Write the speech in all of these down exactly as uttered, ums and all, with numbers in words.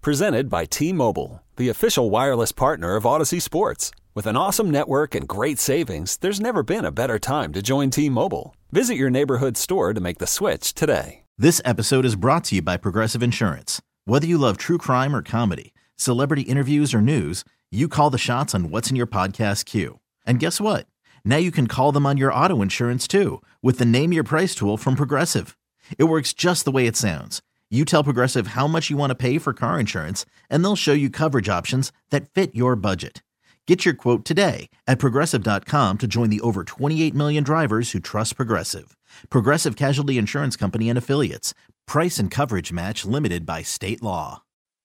Presented by T-Mobile, the official wireless partner of Odyssey Sports. With an awesome network and great savings, there's never been a better time to join T-Mobile. Visit your neighborhood store to make the switch today. This episode is brought to you by Progressive Insurance. Whether you love true crime or comedy, celebrity interviews or news, you call the shots on what's in your podcast queue. And guess what? Now you can call them on your auto insurance too with the Name Your Price tool from Progressive. It works just the way it sounds. You tell Progressive how much you want to pay for car insurance, and they'll show you coverage options that fit your budget. Get your quote today at Progressive dot com to join the over twenty-eight million drivers who trust Progressive. Progressive Casualty Insurance Company and Affiliates. Price and coverage match limited by state law.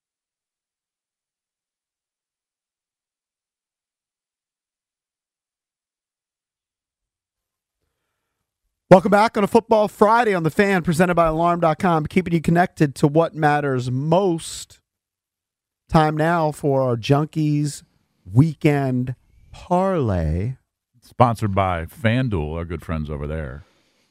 Welcome back on a Football Friday on The Fan, presented by Alarm dot com, keeping you connected to what matters most. Time now for our Junkies Weekend Parlay. Sponsored by FanDuel, our good friends over there.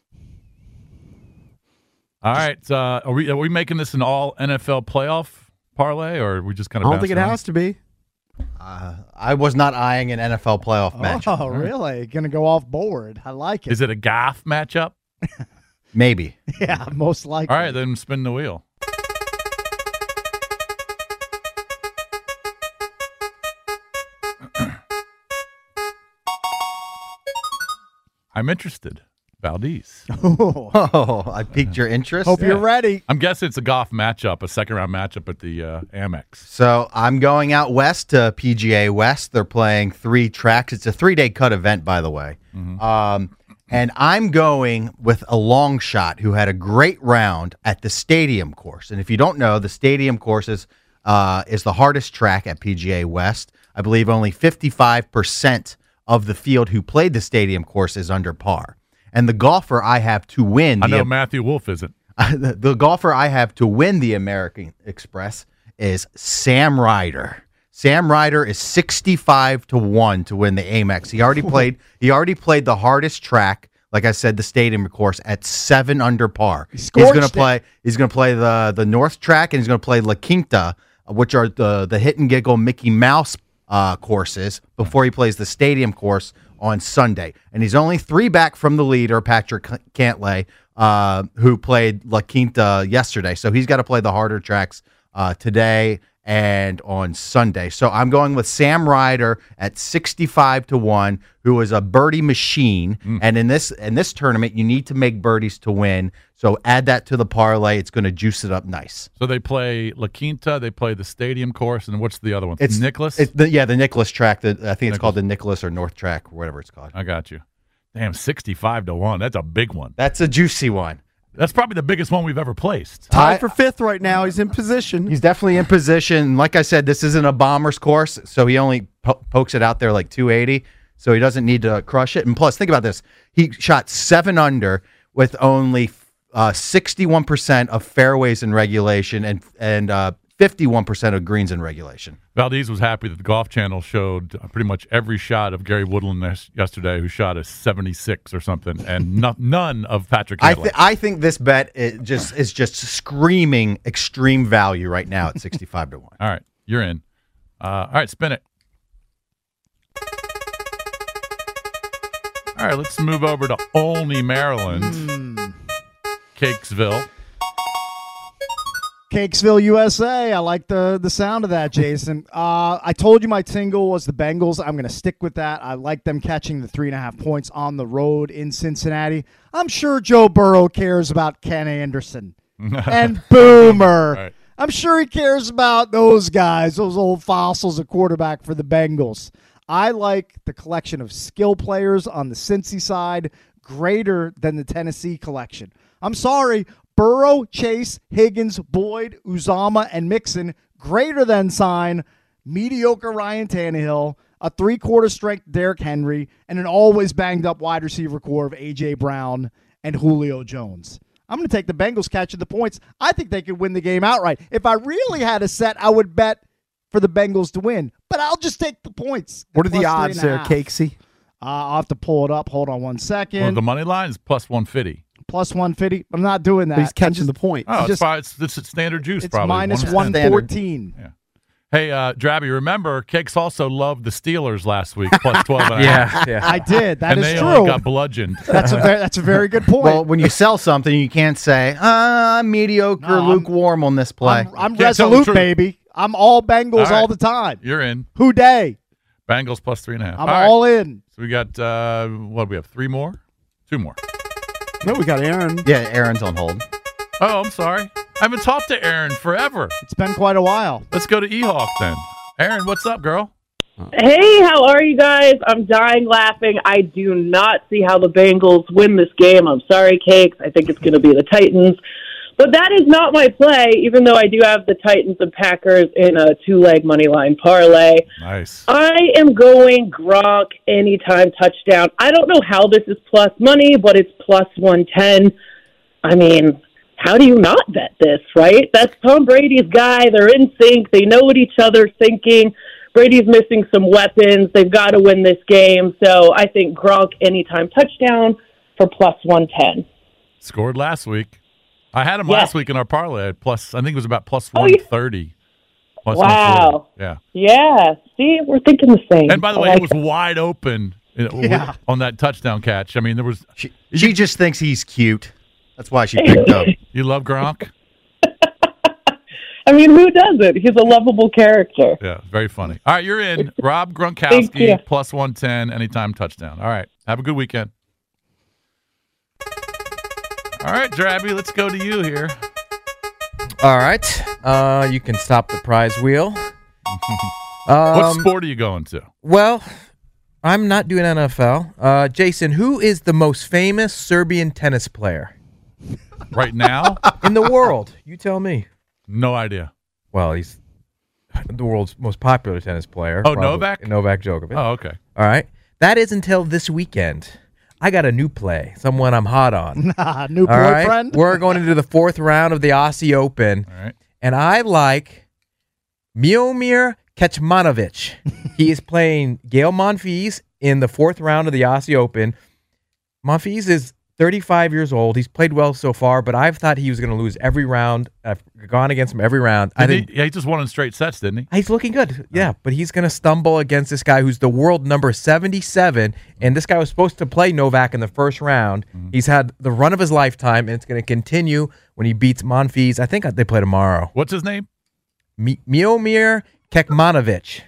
All right, uh, are we are we making this an all N F L playoff parlay, or are we just kind of? I don't think it around? has to be. Uh, I was not eyeing an N F L playoff match. Oh, really? Going to go off board. I like it. Is it a Goff matchup? Maybe. Yeah, most likely. All right, then spin the wheel. I'm interested. Valdez. Oh, I piqued your interest. Hope yeah. you're ready. I'm guessing it's a Goff matchup, a second-round matchup at the uh, Amex. So I'm going out west to P G A West. They're playing three tracks. It's a three-day cut event, by the way. Mm-hmm. Um, and I'm going with a long shot who had a great round at the Stadium course. And if you don't know, the Stadium course is, uh, is the hardest track at P G A West. I believe only fifty-five percent of the field who played the Stadium course is under par. And the golfer I have to win... I know the, Matthew Wolff isn't. the, the golfer I have to win the American Express is Sam Ryder. Sam Ryder is sixty-five to one to win the Amex. He already played He already played the hardest track, like I said, the Stadium course, at seven under par. He he's going to play He's going to play the, the North track, and he's going to play La Quinta, which are the, the hit and giggle Mickey Mouse uh, courses, before he plays the Stadium course on Sunday. And he's only three back from the leader, Patrick Cantlay, uh, who played La Quinta yesterday. So he's got to play the harder tracks uh, today and on Sunday. So I'm going with Sam Ryder at sixty-five to one, who is a birdie machine. Mm. And in this in this tournament, you need to make birdies to win. So add that to the parlay. It's going to juice it up nice. So they play La Quinta, they play the Stadium course, and what's the other one? It's Nicholas? It's the, yeah, the Nicholas track. The, I think it's Nicholas. called the Nicholas or North track, or whatever it's called. I got you. Damn, sixty-five to one. That's a big one. That's a juicy one. That's probably the biggest one we've ever placed. Tied for fifth right now. He's in position. He's definitely in position. Like I said, this isn't a Bombers course, so he only po- pokes it out there like two eighty, so he doesn't need to crush it. And plus, think about this. He shot seven under with only uh, sixty-one percent of fairways in regulation and and uh, fifty-one percent of greens in regulation. Valdez was happy that the Golf Channel showed pretty much every shot of Gary Woodland yesterday, who shot a seventy-six or something, and no, none of Patrick Cantlay. I, th- I think this bet is just is just screaming extreme value right now at sixty-five to one. All right, you're in. Uh, all right, spin it. All right, let's move over to Olney, Maryland. Mm. Cakesville. Cakesville, U S A. I like the, the sound of that, Jason. uh, I told you my tingle was the Bengals. I'm going to stick with that. I like them catching the three and a half points on the road in Cincinnati. I'm sure Joe Burrow cares about Ken Anderson and Boomer. Right. I'm sure he cares about those guys, those old fossils at quarterback for the Bengals. I like the collection of skill players on the Cincy side greater than the Tennessee collection. I'm sorry, Burrow, Chase, Higgins, Boyd, Uzama, and Mixon greater than sign mediocre Ryan Tannehill, a three-quarter strength Derrick Henry, and an always banged-up wide receiver core of A J. Brown and Julio Jones. I'm going to take the Bengals catching the points. I think they could win the game outright. If I really had a set, I would bet for the Bengals to win, but I'll just take the points. What are the odds there, Cakesy? Uh, I'll have to pull it up. Hold on one second. Well, the money line is plus one fifty. plus one fifty. I'm not doing that. But he's catching just, the point. Oh, it's, just- fine. it's, it's standard juice, It's probably. minus One- one fourteen. Yeah. Hey, uh, Drabby, remember, Cakes also loved the Steelers last week, plus twelve and a half. Yeah, yeah. I did. That and is they true. only got bludgeoned. That's a very, that's a very good point. Well, when you sell something, you can't say, ah, mediocre, No, I'm- lukewarm on this play. I'm, I'm Can't tell the resolute, truth. baby. I'm all Bengals All right. all the time. You're in. Who day? Bengals plus three and a half. I'm All right. all in. So we got, uh, what do we have, three more? Two more. No, we got Aaron. Yeah, Aaron's on hold. Oh, I'm sorry. I haven't talked to Aaron forever. It's been quite a while. Let's go to E-Hawk then. Aaron, what's up, girl? Hey, how are you guys? I'm dying laughing. I do not see how the Bengals win this game. I'm sorry, Cakes. I think it's going to be the Titans. But that is not my play, even though I do have the Titans and Packers in a two-leg money line parlay. Nice. I am going Gronk anytime touchdown. I don't know how this is plus money, but it's plus one ten. I mean, how do you not bet this, right? That's Tom Brady's guy. They're in sync. They know what each other's thinking. Brady's missing some weapons. They've got to win this game. So I think Gronk anytime touchdown for plus one ten. Scored last week. I had him Yeah. last week in our parlay at plus, I think it was about plus Oh, one yeah. thirty. Plus Wow. one forty. Yeah. Yeah. See, we're thinking the same. And by the I way, like it was wide open you know, Yeah. on that touchdown catch. I mean, there was. She, she just thinks he's cute. That's why she picked up. You love Gronk? I mean, who doesn't? He's a lovable character. Yeah, very funny. All right, you're in. Rob Thank Gronkowski, you. plus one ten, anytime touchdown. All right, have a good weekend. All right, Drabby, let's go to you here. All right. Uh, you can stop the prize wheel. What Um, sport are you going to? Well, I'm not doing N F L. Uh, Jason, who is the most famous Serbian tennis player Right now? in the world? You tell me. No idea. Well, he's the world's most popular tennis player. Oh, probably. Novak? Novak Djokovic. Oh, okay. All right. That is until this weekend. I got a new play, someone I'm hot on. New All right? boyfriend? We're going into the fourth round of the Aussie Open, All right. and I like Miomir Kecmanovic. He is playing Gael Monfils in the fourth round of the Aussie Open. Monfils is thirty-five years old. He's played well so far, but I've thought he was going to lose every round. I've gone against him every round. I Did think he, yeah, he just won in straight sets, didn't he? he's looking good. Yeah, but he's going to stumble against this guy who's the world number seventy-seven, and this guy was supposed to play Novak in the first round. Mm-hmm. He's had the run of his lifetime, and it's going to continue when he beats Monfils. I think they play tomorrow. What's his name? Mi- Miomir Kecmanovic.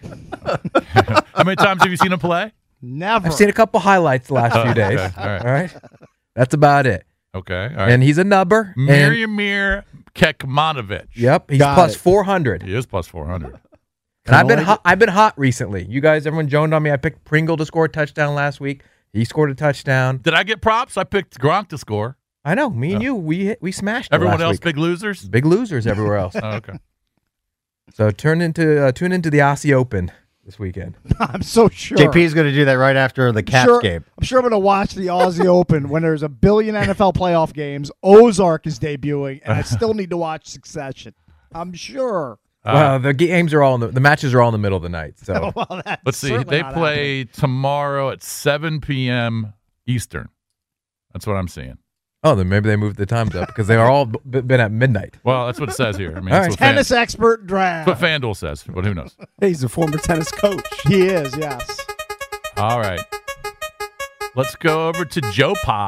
How many times have you seen him play? Never. I've seen a couple highlights the last Oh, few days. okay, all right. All right. That's about it. Okay. All right. And he's a nubber. And, Miomir Kecmanovic. yep, he's Got plus it. four hundred. He is plus four hundred. And I've been like hot, I've been hot recently. You guys, everyone joned on me. I picked Pringle to score a touchdown last week. He scored a touchdown. Did I get props? I picked Gronk to score. I know. Me and Oh. you, we hit- we smashed it Everyone last else, week. big losers? Big losers everywhere else. Oh, okay. So turn into uh, tune into the Aussie Open this weekend. I'm so sure. J P is going to do that right after the Caps sure, game. I'm sure I'm going to watch the Aussie Open when there's a billion N F L playoff games. Ozark is debuting, and I still need to watch Succession. I'm sure. Uh, well, the games are all in the, the matches are all in the middle of the night. So Well, that's Let's see. certainly They not play tomorrow at seven p.m. Eastern. That's what I'm seeing. oh, then maybe they moved the times up because they are all b- been at midnight. Well, that's what it says here. I mean, All that's, right. what Fan, Tennis expert draft. that's what FanDuel says, but who knows? Hey, he's a former tennis coach. He is, yes. All right. Let's go over to Joe Pa.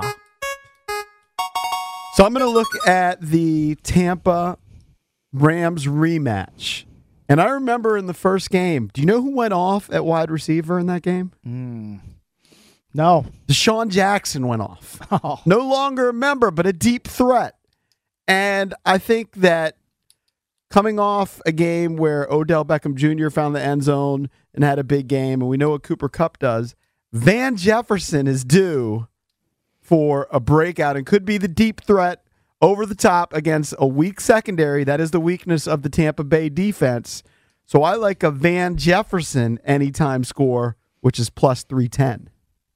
So I'm going to look at the Tampa Rams rematch. And I remember in the first game, do you know who went off at wide receiver in that game? No. Deshaun Jackson went off. Oh. No longer a member, but a deep threat. And I think that coming off a game where Odell Beckham Junior found the end zone and had a big game, and we know what Cooper Kupp does, Van Jefferson is due for a breakout and could be the deep threat over the top against a weak secondary. That is the weakness of the Tampa Bay defense. So I like a Van Jefferson anytime score, which is plus three ten.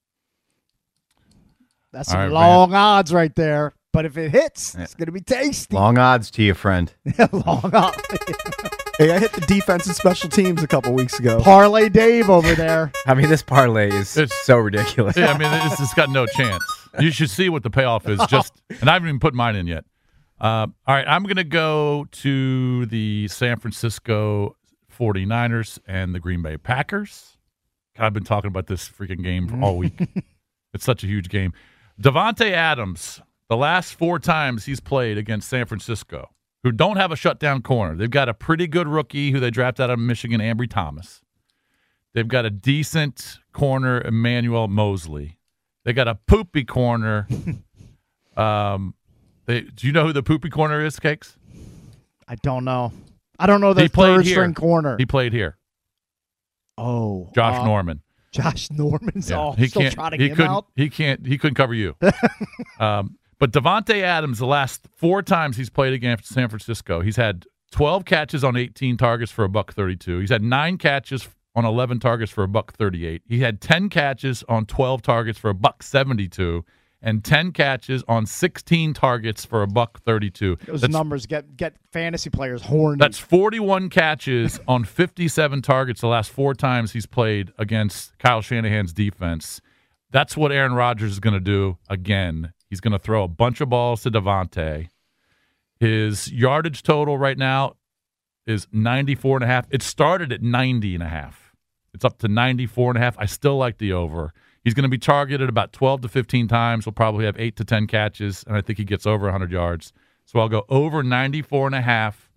That's All some right, long odds right there. But if it hits, it's going to be tasty. Long odds to you, friend. long odds. Hey, I hit the defense and special teams a couple weeks ago. Parlay Dave over there. I mean, this parlay is It's- so ridiculous. Yeah, I mean, this has got no chance. You should see what the payoff is. Just, and I haven't even put mine in yet. Uh, all right, I'm going to go to the San Francisco forty-niners and the Green Bay Packers. God, I've been talking about this freaking game all week. It's such a huge game. Davante Adams, the last four times he's played against San Francisco, who don't have a shutdown corner. They've got a pretty good rookie who they drafted out of Michigan, Ambry Thomas. They've got a decent corner, Emmanuel Mosley. They got a poopy corner. um, they, do you know who the poopy corner is, Cakes? I don't know. I don't know the He played third here. string corner. He played here. Oh, Josh uh, Norman. Josh Norman's Yeah, all he still can't. trotting He him couldn't. out. He can't. He couldn't cover you. um, but Davante Adams, the last four times he's played against San Francisco, he's had twelve catches on eighteen targets for a buck thirty-two. He's had nine catches on eleven targets for a buck thirty-eight. He had ten catches on twelve targets for a buck seventy-two, and ten catches on sixteen targets for a buck thirty-two. Those That's, numbers get get fantasy players horny. that's forty-one catches on fifty-seven targets the last four times he's played against Kyle Shanahan's defense. That's what Aaron Rodgers is going to do again. He's going to throw a bunch of balls to Davante. His yardage total right now is ninety-four and a half. It started at ninety and a half. It's up to ninety-four and a half. I still like the over. He's going to be targeted about twelve to fifteen times. He'll probably have eight to ten catches, and I think he gets over one hundred yards. So I'll go over ninety-four and a half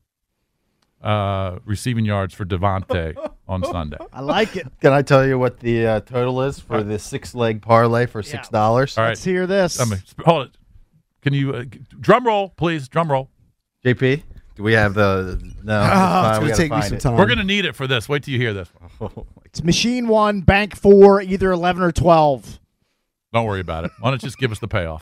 uh, receiving yards for Davante on Sunday. I like it. Can I tell you what the uh, total is for the six-leg parlay for six dollars? All right. Let's hear this. I mean, hold it. Can you uh, drum roll, please? Drum roll. J P, do we have the? No, Oh, it's fine. it's We going to gotta take me find some it. time. We're going to need it for this. Wait till you hear this. It's machine one, bank four, either eleven or twelve. Don't worry about it. Why don't you just give us the payoff?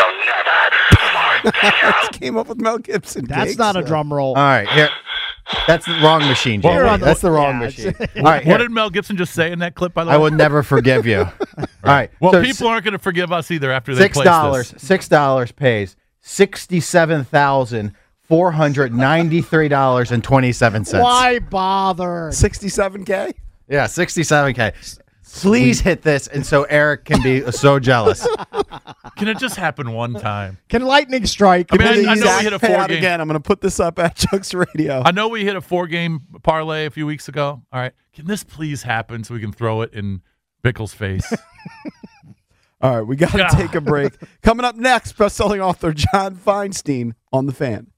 Came up with Mel Gibson. That's Cakes. not a drum roll. All right, here. That's the wrong machine, J P. Well, That's the wrong yeah, machine. it's- All right, What here. did Mel Gibson just say in that clip, by the way? I will never forgive you. All right. Well, so people aren't going to forgive us either after they six place dollars. this. Six dollars pays sixty-seven thousand four hundred ninety-three dollars and twenty-seven cents. Why bother? sixty-seven K? Yeah, sixty-seven K. Please hit this, and so Eric can be so jealous. Can it just happen one time? Can lightning strike? I mean, I- Give me I the know we exact hit a payout four-game- again. I'm going to put this up at Chuck's Radio. I know we hit a four-game parlay a few weeks ago. All right. Can this please happen so we can throw it in Bickle's face? All right, we got to Yeah. take a break. Coming up next, best-selling author John Feinstein on The Fan.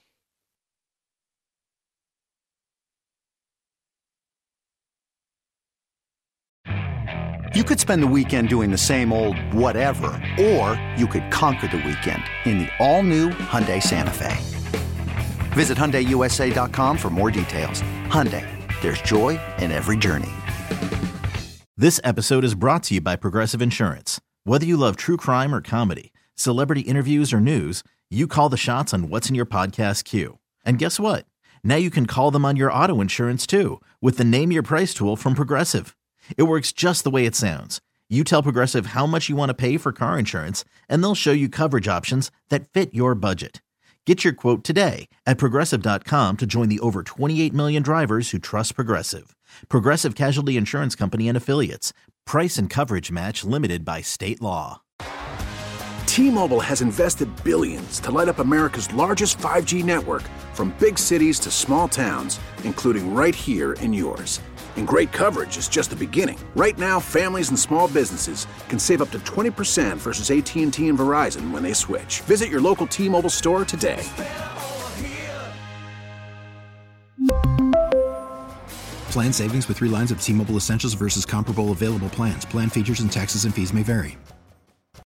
You could spend the weekend doing the same old whatever, or you could conquer the weekend in the all-new Hyundai Santa Fe. Visit Hyundai U S A dot com for more details. Hyundai, there's joy in every journey. This episode is brought to you by Progressive Insurance. Whether you love true crime or comedy, celebrity interviews or news, you call the shots on what's in your podcast queue. And guess what? Now you can call them on your auto insurance too with the Name Your Price tool from Progressive. It works just the way it sounds. You tell Progressive how much you want to pay for car insurance, and they'll show you coverage options that fit your budget. Get your quote today at Progressive dot com to join the over twenty-eight million drivers who trust Progressive. Progressive Casualty Insurance Company and Affiliates. Price and coverage match limited by state law. T-Mobile has invested billions to light up America's largest five G network, from big cities to small towns, including right here in yours. And great coverage is just the beginning. Right now, families and small businesses can save up to twenty percent versus A T and T and Verizon when they switch. Visit your local T-Mobile store today. Plan savings with three lines of T-Mobile Essentials versus comparable available plans. Plan features and taxes and fees may vary.